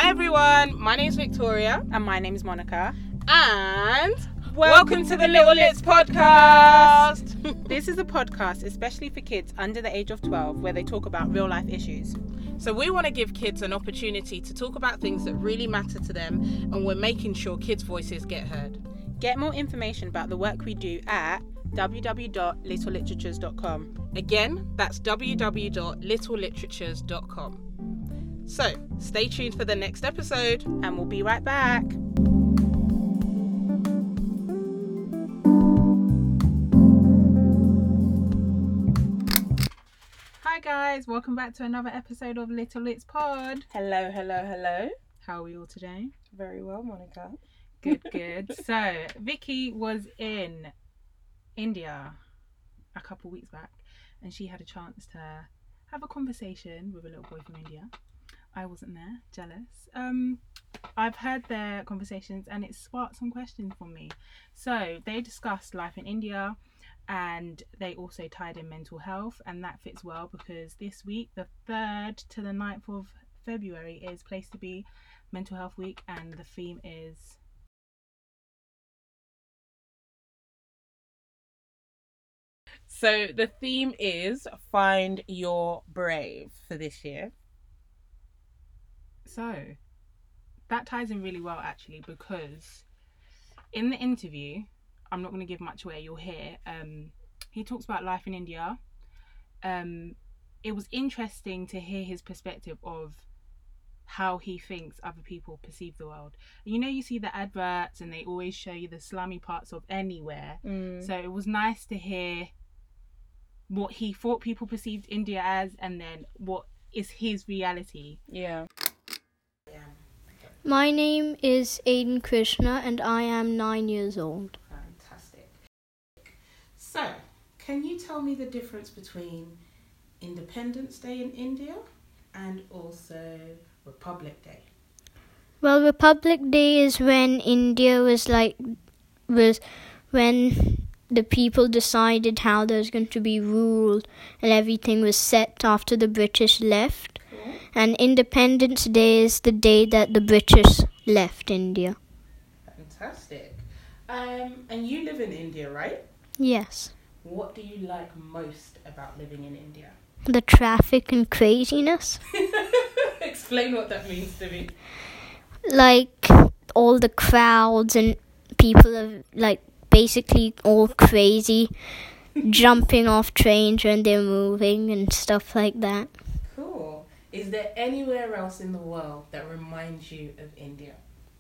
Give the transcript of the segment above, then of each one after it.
Hi everyone, my name's Victoria. And my name's Monica. And welcome to the Little Lits podcast. This is a podcast especially for kids under the age of 12 where they talk about real life issues. So we want to give kids an opportunity to talk about things that really matter to them, and we're making sure kids' voices get heard. Get more information about the work we do at www.littleliteratures.com. Again, that's www.littleliteratures.com. So, stay tuned for the next episode. And we'll be right back. Hi guys, welcome back to another episode of Little Lits Pod. Hello. How are we all today? Very well, Monica. Good. So, Vicky was in India a couple weeks back and she had a chance to have a conversation with a little boy from India. I wasn't there, jealous. I've heard their conversations and it sparked some questions for me. So they discussed life in India and they also tied in mental health, and that fits well because this week, the 3rd to the 9th of February, is Place to Be Mental Health Week, and the theme is So the theme is Find Your Brave for this year. So that ties in really well actually, because in the interview, I'm not going to give much away, you'll hear, he talks about life in India. It was interesting to hear his perspective of how he thinks other people perceive the world. You know, you see the adverts and they always show you the slummy parts of anywhere. So it was nice to hear what he thought people perceived India as, and then what is his reality. Yeah. My name is Aiden Krishna and I am 9 years old. Fantastic. So, can you tell me the difference between Independence Day in India and also Republic Day? Well, Republic Day is when India was when the people decided how there's going to be ruled and everything was set after the British left. Cool. And Independence Day is the day that the British left India. Fantastic. And you live in India, right? Yes. What do you like most about living in India? The traffic and craziness. Explain what that means to me. Like all the crowds and people are like basically all crazy, jumping off trains when they're moving and stuff like that. Cool. Is there anywhere else in the world that reminds you of India?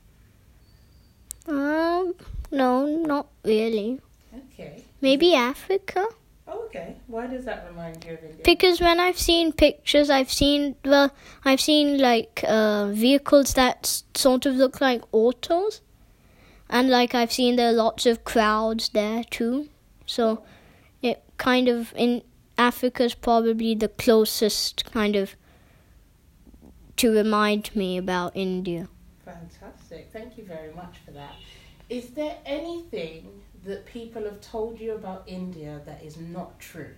No, not really. Okay. Maybe Africa? Oh, okay. Why does that remind you of India? Because when I've seen pictures, I've seen like vehicles that sort of look like autos. And like I've seen there are lots of crowds there too. So it kind of, in Africa's probably the closest kind of to remind me about India. Fantastic. Thank you very much for that. Is there anything that people have told you about India that is not true?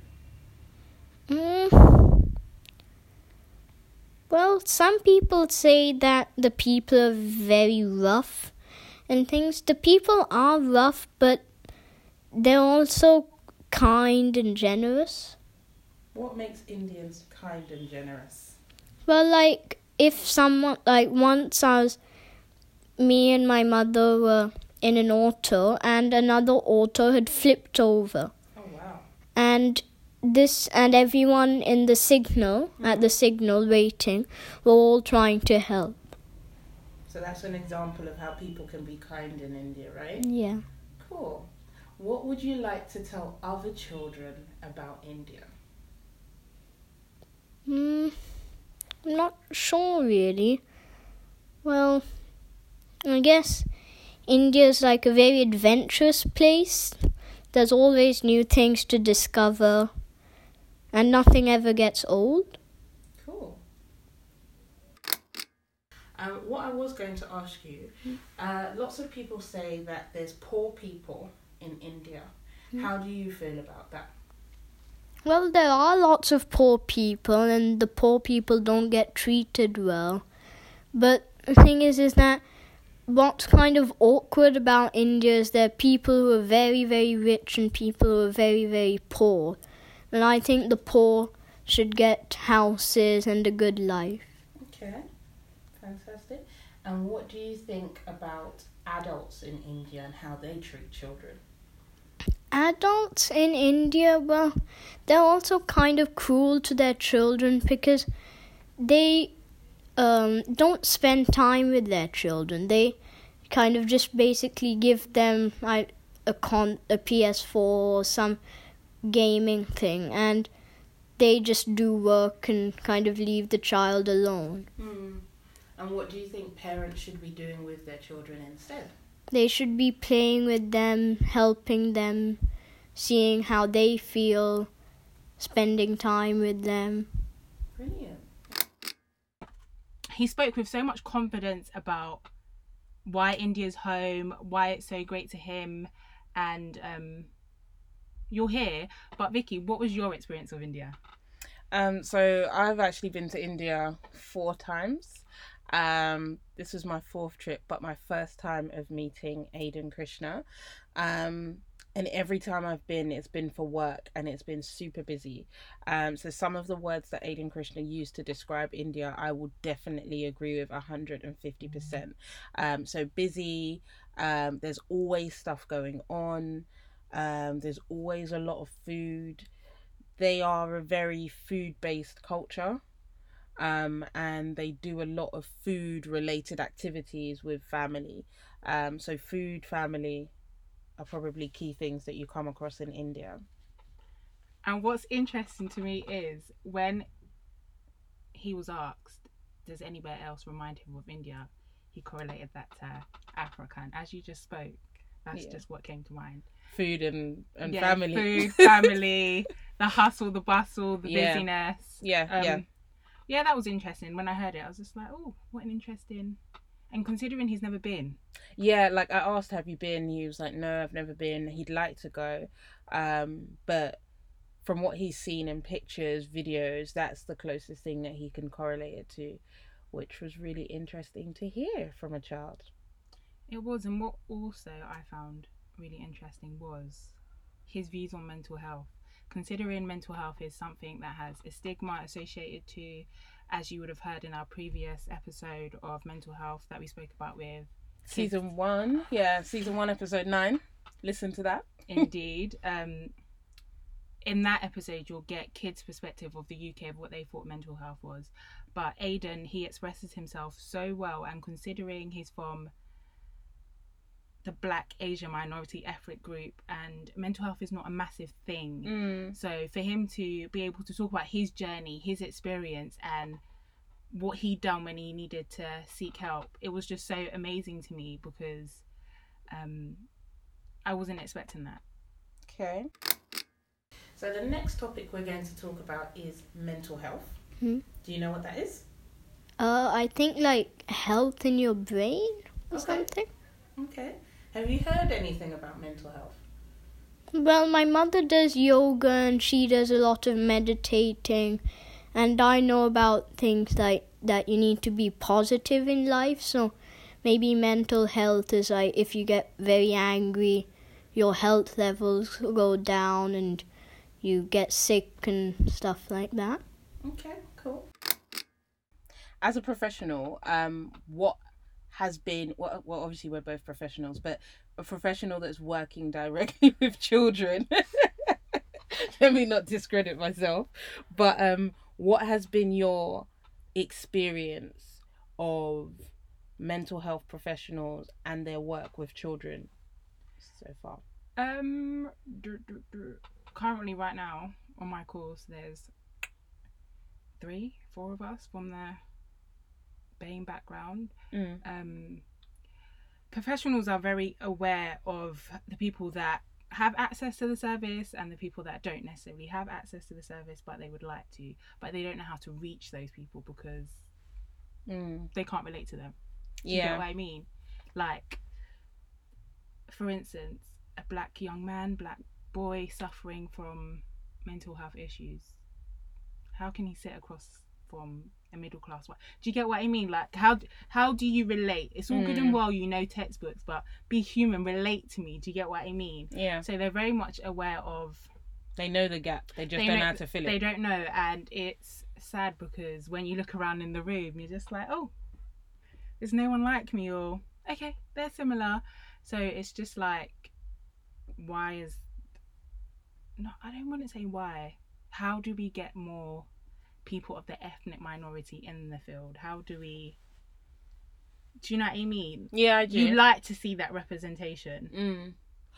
Well, some people say that the people are very rough and things. The people are rough, but they're also kind and generous. What makes Indians kind and generous? Well, like, if someone, like, once me and my mother were in an auto and another auto had flipped over. Oh, wow. And everyone in the signal, at the signal waiting, were all trying to help. So that's an example of how people can be kind in India, right? Yeah. Cool. What would you like to tell other children about India? I'm not sure really. Well, I guess India's like a very adventurous place. There's always new things to discover and nothing ever gets old. Cool. What I was going to ask you, lots of people say that there's poor people in India. How do you feel about that? Well, there are lots of poor people and the poor people don't get treated well. But the thing is that what's kind of awkward about India is there are people who are very, very rich and people who are very, very poor. And I think the poor should get houses and a good life. Okay, fantastic. And what do you think about adults in India and how they treat children? Adults in India, well, they're also kind of cruel to their children because they don't spend time with their children. They kind of just basically give them a PS4 or some gaming thing, and they just do work and kind of leave the child alone. And what do you think parents should be doing with their children instead? They should be playing with them, helping them, seeing how they feel, spending time with them. Brilliant. He spoke with so much confidence about why India's home, why it's so great to him, and you're here. But Vicky, what was your experience of India? So I've actually been to India 4 times. This was my 4th trip, but my first time of meeting Aiden Krishna. And every time I've been, it's been for work and it's been super busy. So some of the words that Aiden Krishna used to describe India, I would definitely agree with 150%. So busy, there's always stuff going on. There's always a lot of food. They are a very food-based culture. And they do a lot of food-related activities with family. So food, family are probably key things that you come across in India. And what's interesting to me is when he was asked, does anywhere else remind him of India? He correlated that to Africa. And as you just spoke, that's just what came to mind. Food and family. Food, family, the hustle, the bustle, the busyness. Yeah, that was interesting. When I heard it, I was just like, oh, what an interesting... And considering he's never been. Yeah, like I asked, have you been? He was like, no, I've never been. He'd like to go. But from what he's seen in pictures, videos, that's the closest thing that he can correlate it to, which was really interesting to hear from a child. It was. And what also I found really interesting was his views on mental health. Considering mental health is something that has a stigma associated to, as you would have heard in our previous episode of mental health that we spoke about with Season 1, episode 9. Listen to that. Indeed. In that episode, you'll get kids' perspective of the UK of what they thought mental health was. But Aiden, he expresses himself so well, and considering he's from the Black Asian minority ethnic group and mental health is not a massive thing. So for him to be able to talk about his journey, his experience, and what he'd done when he needed to seek help, it was just so amazing to me because I wasn't expecting that. Okay. So the next topic we're going to talk about is mental health. Do you know what that is? I think like health in your brain or something. Okay. Have you heard anything about mental health? Well, my mother does yoga and she does a lot of meditating, and I know about things like that you need to be positive in life. So maybe mental health is like if you get very angry, your health levels go down and you get sick and stuff like that. Okay, cool. As a professional, what has been, well, obviously we're both professionals, but a professional that's working directly with children, let me not discredit myself, but what has been your experience of mental health professionals and their work with children so far? Currently right now on my course there's 3-4 of us from the BAME background. Professionals are very aware of the people that have access to the service and the people that don't necessarily have access to the service but they would like to, but they don't know how to reach those people because they can't relate to them. Do you get what I mean? Like, for instance, a black boy suffering from mental health issues, how can he sit across from a middle class wife. Do you get what I mean? Like, how do you relate? It's all good and well, you know, textbooks, but be human, relate to me. Do you get what I mean? Yeah. So they're very much aware of. They know the gap. They just don't know how to fill it. They don't know, and it's sad because when you look around in the room, you're just like, oh, there's no one like me, or okay, they're similar. So it's just like, why is... No, I don't want to say why. How do we get more people of the ethnic minority in the field? How do we... Do you know what I mean? Yeah, I do. You like to see that representation.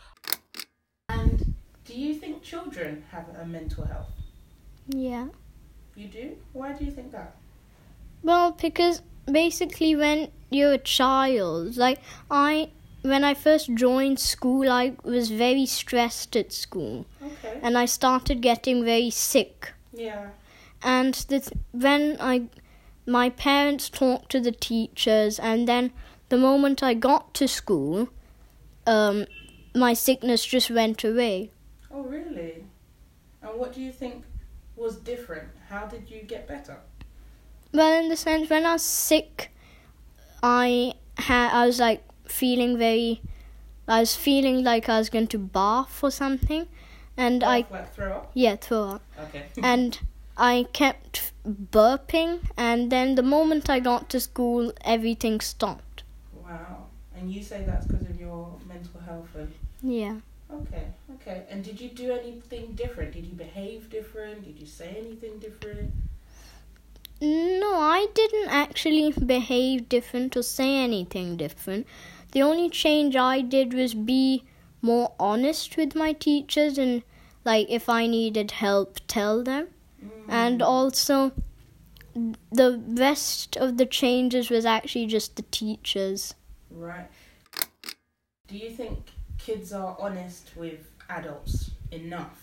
And do you think children have a mental health? Yeah. You do? Why do you think that? Well, because basically when you're a child, like when I first joined school, I was very stressed at school. Okay. And I started getting very sick. Yeah. And when my parents talked to the teachers, and then the moment I got to school, my sickness just went away. Oh, really? And what do you think was different? How did you get better? Well, in the sense, when I was sick, I was like feeling like I was going to barf or something, and Like throw up? Yeah, throw up. Okay. And I kept burping, and then the moment I got to school, everything stopped. Wow. And you say that's because of your mental health and... Yeah. Okay. And did you do anything different? Did you behave different? Did you say anything different? No, I didn't actually behave different or say anything different. The only change I did was be more honest with my teachers, and like if I needed help, tell them. And also the rest of the changes was actually just the teachers. Right. Do you think kids are honest with adults enough?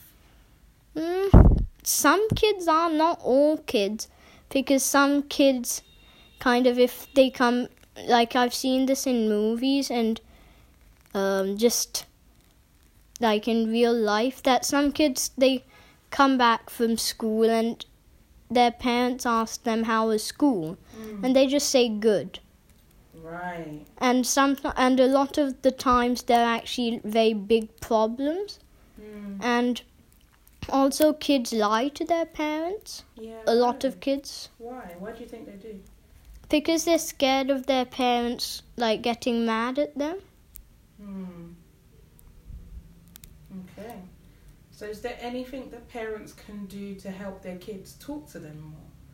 Some kids are, not all kids, because some kids kind of, if they come, like I've seen this in movies and just like in real life, that some kids, they come back from school and their parents ask them how was school, and they just say good. Right. And a lot of the times they're actually very big problems. And also kids lie to their parents. Yeah. A lot of kids. Why? Why do you think they do? Because they're scared of their parents like getting mad at them. Okay. So is there anything that parents can do to help their kids talk to them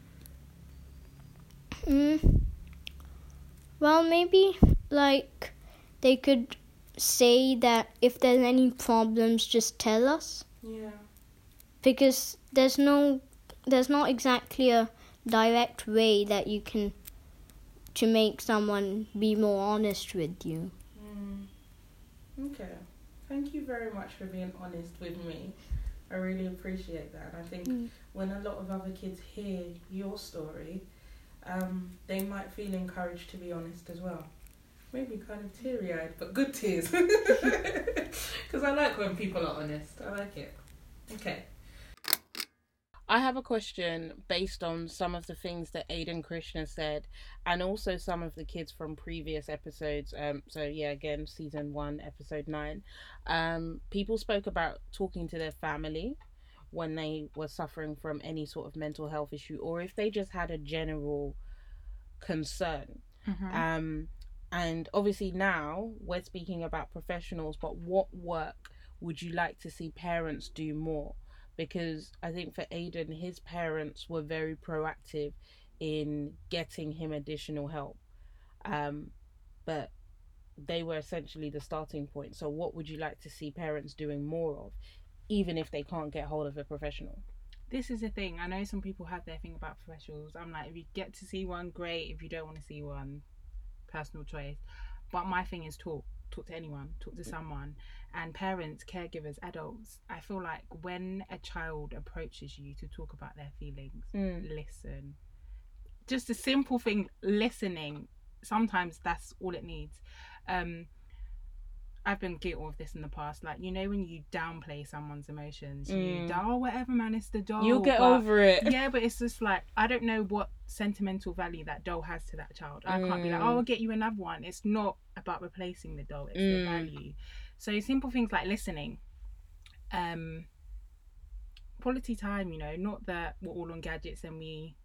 more? Well, maybe like they could say that if there's any problems, just tell us. Yeah. Because there's not exactly a direct way that you can to make someone be more honest with you. Okay. Thank you very much for being honest with me. I really appreciate that. I think when a lot of other kids hear your story, they might feel encouraged to be honest as well. Maybe kind of teary-eyed, but good tears. Because I like when people are honest. I like it. Okay. I have a question based on some of the things that Aiden Krishna said, and also some of the kids from previous episodes. So yeah, again, season 1, episode 9. People spoke about talking to their family when they were suffering from any sort of mental health issue, or if they just had a general concern. And obviously now we're speaking about professionals, but what work would you like to see parents do more? Because I think for Aiden, his parents were very proactive in getting him additional help. But they were essentially the starting point. So what would you like to see parents doing more of, even if they can't get hold of a professional? This is the thing. I know some people have their thing about professionals. I'm like, if you get to see one, great. If you don't want to see one, personal choice. But my thing is talk to anyone, talk to someone. And parents, caregivers, adults, I feel like when a child approaches you to talk about their feelings, listen. Just a simple thing, listening. Sometimes that's all it needs. I've been guilty of this in the past. Like, you know, when you downplay someone's emotions, you doll, whatever, man, it's the doll. You'll get over it. Yeah, but it's just like, I don't know what sentimental value that doll has to that child. I can't be like, oh, I'll get you another one. It's not about replacing the doll, it's the value. So simple things like listening, quality time, you know, not that we're all on gadgets and we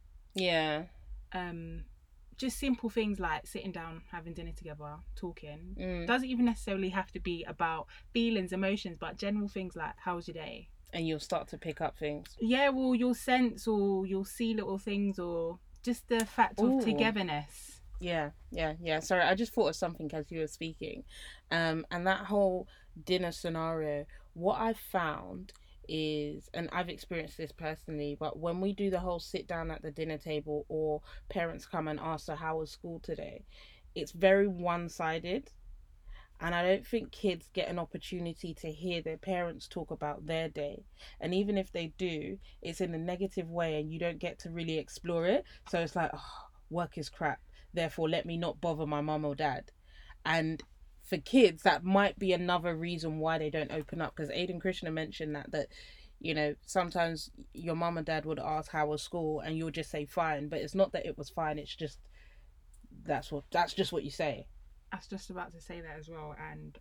just simple things like sitting down, having dinner together, talking. Doesn't even necessarily have to be about feelings, emotions, but general things like, how was your day? And you'll start to pick up things. Yeah, well, you'll sense or you'll see little things, or just the fact of togetherness. Yeah. Sorry, I just thought of something as you were speaking. And that whole dinner scenario, what I found is, and I've experienced this personally, but when we do the whole sit down at the dinner table or parents come and ask, so how was school today, it's very one-sided, and I don't think kids get an opportunity to hear their parents talk about their day. And even if they do, it's in a negative way and you don't get to really explore it. So it's like, oh, work is crap, therefore let me not bother my mum or dad. And for kids, that might be another reason why they don't open up, because Aiden Krishna mentioned that you know, sometimes your mum and dad would ask how was school and you'll just say fine, but it's not that it was fine, it's just that's just what you say. I was just about to say that as well. And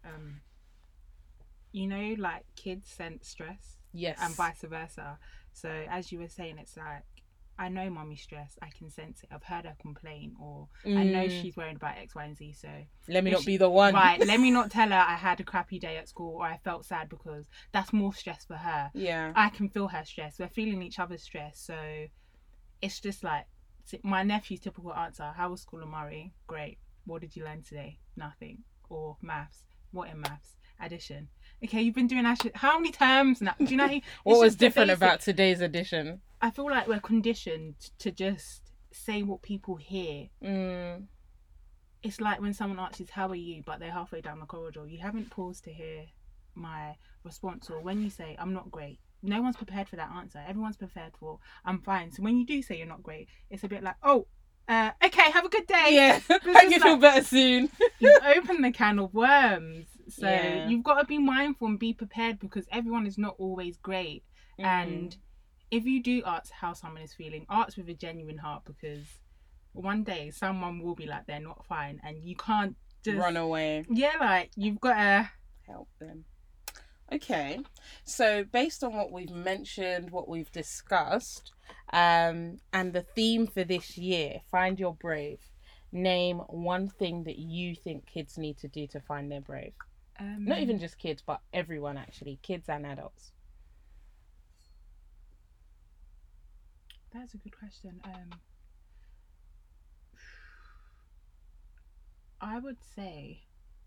you know, like, kids sense stress, yes, and vice versa. So as you were saying, it's like, I know mommy's stressed, I can sense it, I've heard her complain, or I know she's worried about X, Y, and Z, so let me not be the one. Right, let me not tell her I had a crappy day at school or I felt sad, because that's more stress for her. Yeah. I can feel her stress. We're feeling each other's stress. So it's just like, my nephew's typical answer, how was school, Amari? Great. What did you learn today? Nothing. Or maths. What in maths? Addition. Okay, you've been doing addition. How many terms now? Do you know? What was different about today's addition? I feel like we're conditioned to just say what people hear. It's like when someone asks you, how are you? But they're halfway down the corridor. You haven't paused to hear my response. Or when you say, I'm not great, no one's prepared for that answer. Everyone's prepared for, I'm fine. So when you do say you're not great, it's a bit like, oh, okay, have a good day. Yeah, hope you feel better soon. You've opened the can of worms. So you've got to be mindful and be prepared, because everyone is not always great. And if you do ask how someone is feeling, ask with a genuine heart, because one day someone will be like, they're not fine, and you can't just run away. Yeah, like, you've got to help them. Okay, so based on what we've mentioned, what we've discussed, and the theme for this year, Find Your Brave, name one thing that you think kids need to do to find their brave. Not even just kids, but everyone, actually, kids and adults. That's a good question. I would say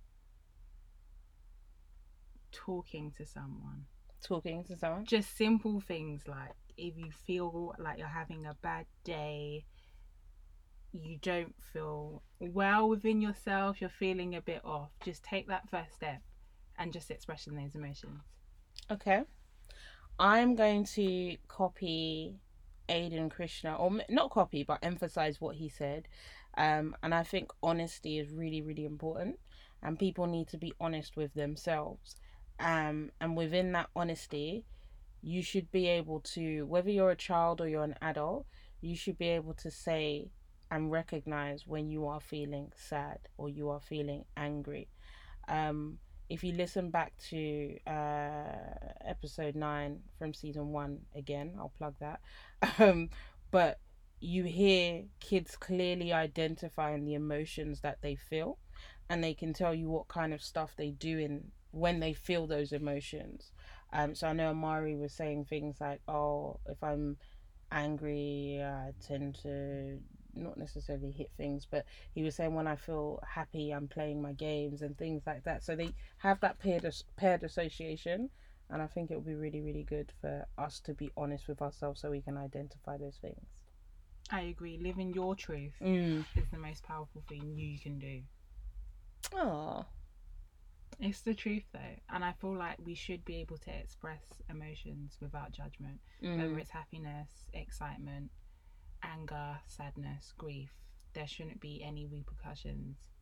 talking to someone. Just simple things like, if you feel like you're having a bad day, you don't feel well within yourself, you're feeling a bit off, just take that first step and just expressing those emotions. Okay. I'm going to copy Aiden Krishna, or not copy, but emphasize what he said. And I think honesty is really, really important, and people need to be honest with themselves. And within that honesty, you should be able to, whether you're a child or you're an adult, you should be able to say and recognize when you are feeling sad or you are feeling angry. If you listen back to episode 9 from season 1, again, I'll plug that. But you hear kids clearly identifying the emotions that they feel, and they can tell you what kind of stuff they do when they feel those emotions. So I know Amari was saying things like, oh, if I'm angry, I tend to not necessarily hit things, but he was saying when I feel happy, I'm playing my games and things like that. So they have that paired association, and I think it would be really, really good for us to be honest with ourselves so we can identify those things. I agree. Living your truth is the most powerful thing you can do. Oh, it's the truth though, and I feel like we should be able to express emotions without judgment, whether it's happiness, excitement, anger, sadness, grief. There shouldn't be any repercussions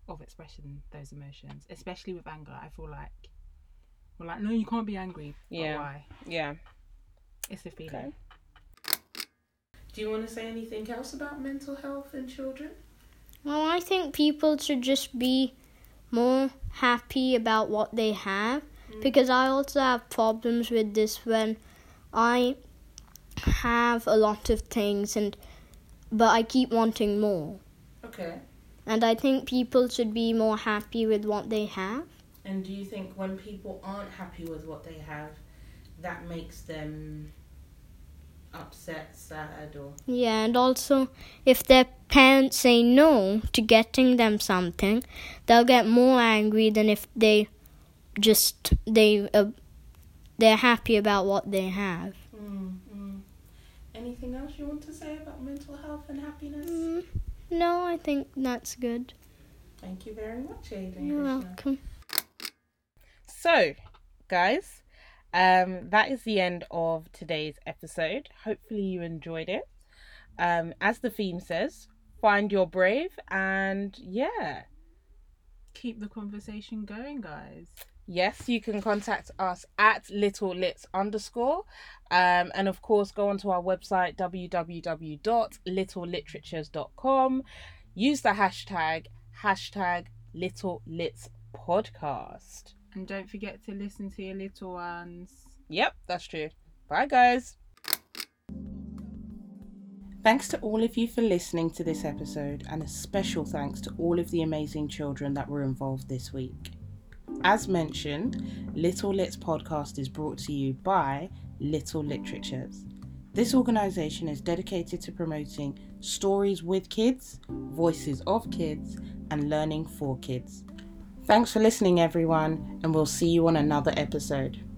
of expressing those emotions, especially with anger. I feel like we're like, no, you can't be angry. Yeah. But why? Yeah. It's a feeling. Okay. Do you want to say anything else about mental health in children? Well, I think people should just be more happy about what they have, because I also have problems with this when I have a lot of things but I keep wanting more. Okay. And I think people should be more happy with what they have. And do you think when people aren't happy with what they have, that makes them upset, sad, or... Yeah, and also if their parents say no to getting them something, they'll get more angry than if they're happy about what they have. Anything else you want to say about mental health and happiness? No, I think that's good. Thank you very much, Aiden. You're welcome. So, guys, that is the end of today's episode. Hopefully you enjoyed it. As the theme says, find your brave, and keep the conversation going, guys. Yes, you can contact us at littlelits_, and of course go onto our website www.littleliteratures.com. Use the hashtag #littlelitspodcast. And don't forget to listen to your little ones. Yep, that's true. Bye, guys. Thanks to all of you for listening to this episode, and a special thanks to all of the amazing children that were involved this week. As mentioned, Little Lits Podcast is brought to you by Little Literatures. This organisation is dedicated to promoting stories with kids, voices of kids, and learning for kids. Thanks for listening, everyone, and we'll see you on another episode.